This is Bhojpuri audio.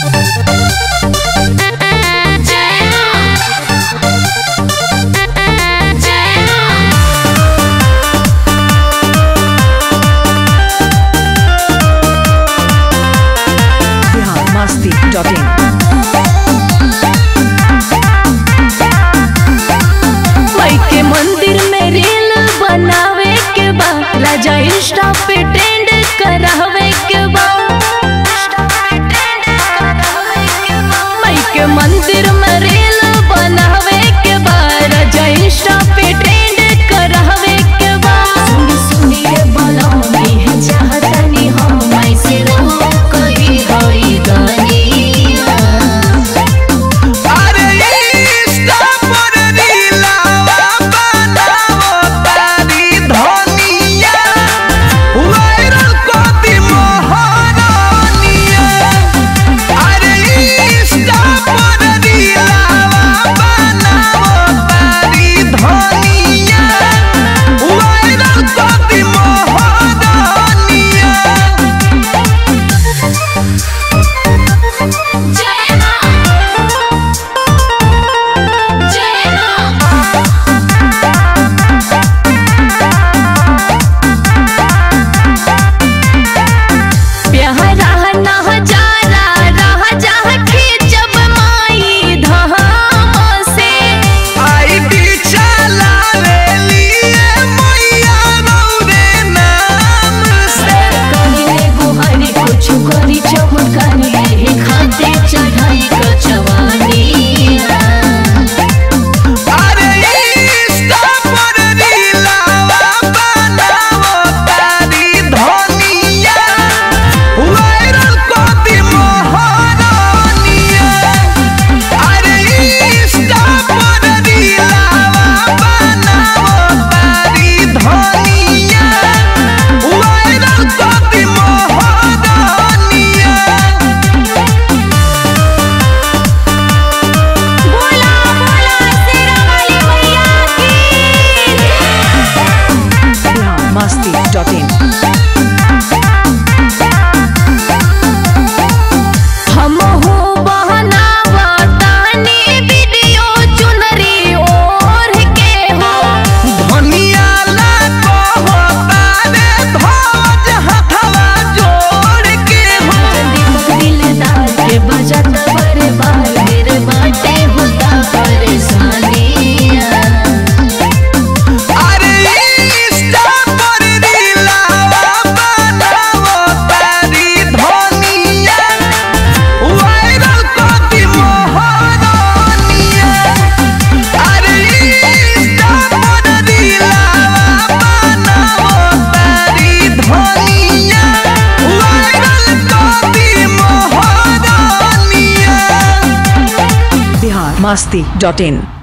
माई के मंदिर में रील बनावे के बा, राजा इंस्टा पे ट्रेंड करावे के बा। माई के मंदिर में रील बनावे के बा, राजा इंस्टा पे ट्रेंड करावे के बा। सुनी सुनी रे बलौनी है चाहतनी हम माई से रहो कही होई गानी। masti.in